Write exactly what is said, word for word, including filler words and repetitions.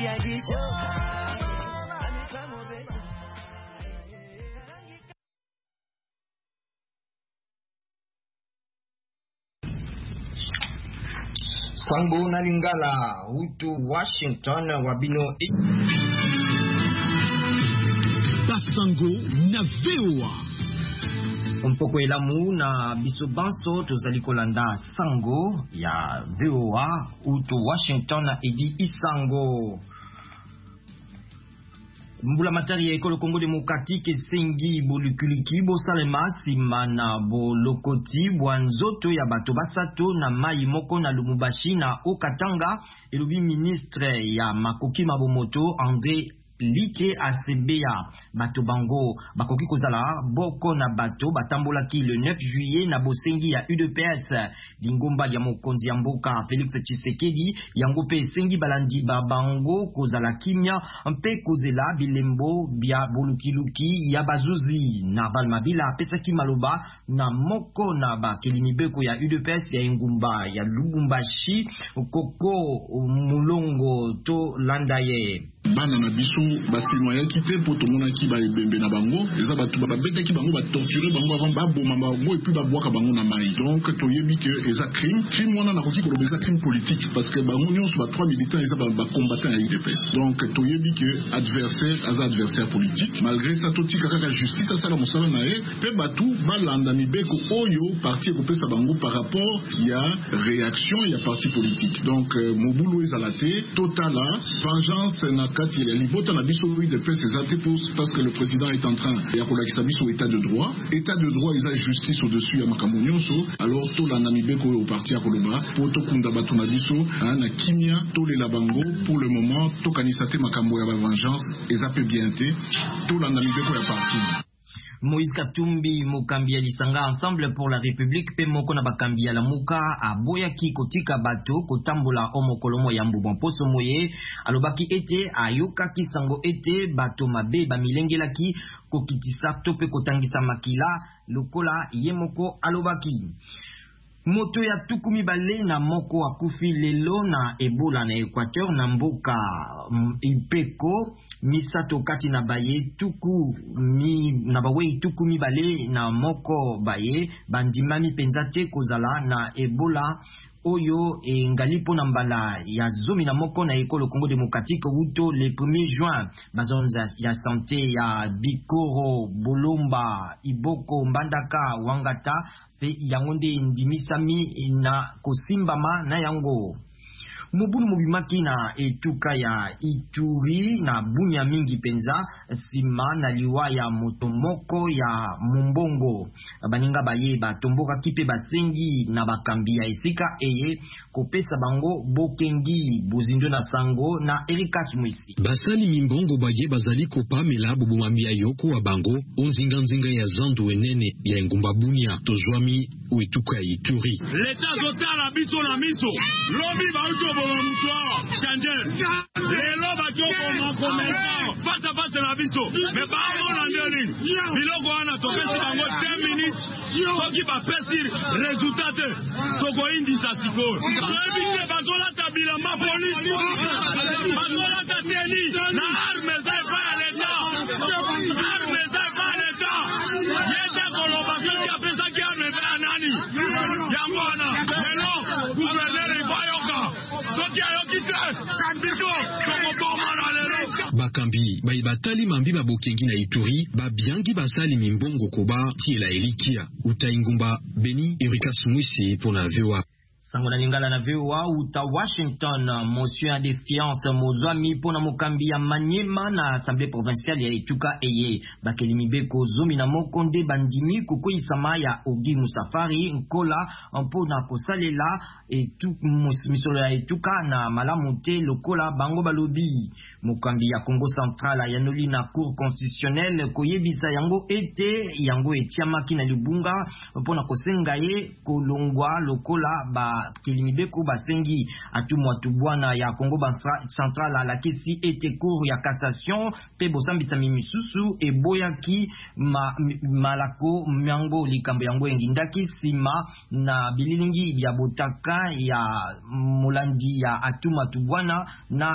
Sango na Lingala, Hutu Washington, Wabino et Basango na V O A. Mpoko elamu na biso banso tozali kolanda Sango ya V O A, Hutu Washington edi Isango. Mbula matari ya ekolo Kongo Demokratike sengi bolukuliki bo salema simana bo lokoti bwanzoto ya bato basato na mai moko na Lumumbashi na Okatanga elobi ministre ya makoki mabomoto André Like Asebea bato bango bakoki kozala boko na bato batambolaki le neuf juillet na bosengi ya U D P S lingomba ya mokonzi ya mboka Félix Tshisekedi yango pe sengi balandi ba bango kozala kimia mpe kozela bilembo bia bolukiluki ya bazuzi na Valmabila pesaki maloba na moko na ba kelimibeko ya U D P S ya ngumba ya Lubumbashi koko mulongo to landaye bana na biso basinoya kite po tomona ki ba ebembe na bango eza batu ba beta ki bango ba torturer bango avant ba boma bango et puis ba boaka bango na mai donc toyebi que eza crime crime wana na koki ko eza crime politique parce que bango nyonso ba trois militants eza ba, ba combattants ya U D P S donc toyebi que adversaire aza adversaire politique malgré ça toti kaka ka justice ça la mosala na e pe batu balanda mibeko oyo parti ko pesa bango par rapport ya réaction ya parti politique donc euh, mobulu ezalate totala vengeance na kati ya libota na biso U D P S ezate parce que le président est en train ya kolakisa biso état de droit état de droit eza justice au-dessus ya makambo nyonso alors to la namibeko au parti ya koloba po to kunda bato na biso na kimia to le labango pour le moment to kanisa te makambo ya vengeance ezape bien te to la namibeko ya parti. Moïse Katumbi Mukambi ya Lisanga Ensemble pour la République pe moko na bakambi ya lamuka aboyaki kotika bato kotambola omokolomo ya mbubo mposo moye alobaki ete ayokaki sango ete bato mabe bamilengelaki kokitisa to pe kotangisa makila lokola ye moko alobaki. Moto ya tukumi bale na moko akufi lelo na Ebola na Equateur na mboka Ipeko misato kati na baye tuku mi na bawe tukumi bale na moko baye bandimami penzate kozala na Ebola oyo e ngalipo na mbala ya zomi na moko na ekolo Congo Démocratique uto le premier juin bazonza ya santé ya Bikoro Bolomba Iboko Mbandaka Wangata pe yangonde ndimisami na kosimbama na yango mubulu mubimaki na etuka ya Ituri na bunya mingi penza sima na liwa ya motomoko ya Mumbongo baninga baye batomboka kipe basengi na bakambi ya esika eye kopesa bango bokengi buzindo na sango na Erikas Mwisi basali mimbongo baye bazali kopamela bubumambi ya yoko wa bango onzinga nzinga ya zandu enene ya ngumba bunya tozwami uetuka ya Ituri l'État zotala biso na miso lobi bauto changer lelo batoko makomesa face à face na biso mais ba on ndeli biloko wana topesi bango deux minutes soki bapesi résultat te toko indisa siko ebite bazola tabila ma police bazola tateli na arme za pa l'État arme za pa l'État yete koloba kia pesa kia me nani yangona lelo gouverneur ibayoka bakambi bayi batali mambi babokengi na Ituri babyangi basali mimbongo koba tiela elikia utaingumba Beni Erikas Mwisi pour la V O A. Sango na lingala na V O A uta Washington motion ya défiance mozwami pona mokambi ya Manyema na assemblée provinciale ya Etuka eye bakelimi beko zomi na mokonde bandimi kukoisama ya Ogi Musafari nkola mpona kosalela etu misolo ya Etuka na malamute lokola bango balobi mokambi ya Congo Central ya noli na cour constitutionnelle koyebisa yango ete yango etiamaki na libunga mpona kosenga ye kolongwa lokola ba kilimibeko basengi atumwa tubwana ya Congo Central la kesi ete cour ya cassation pe bosambisa mimisusu eboyaki ma, malako myango likambo yango engindaki sima na bililingi ya botaka ya mulandi ya atuma tubwana na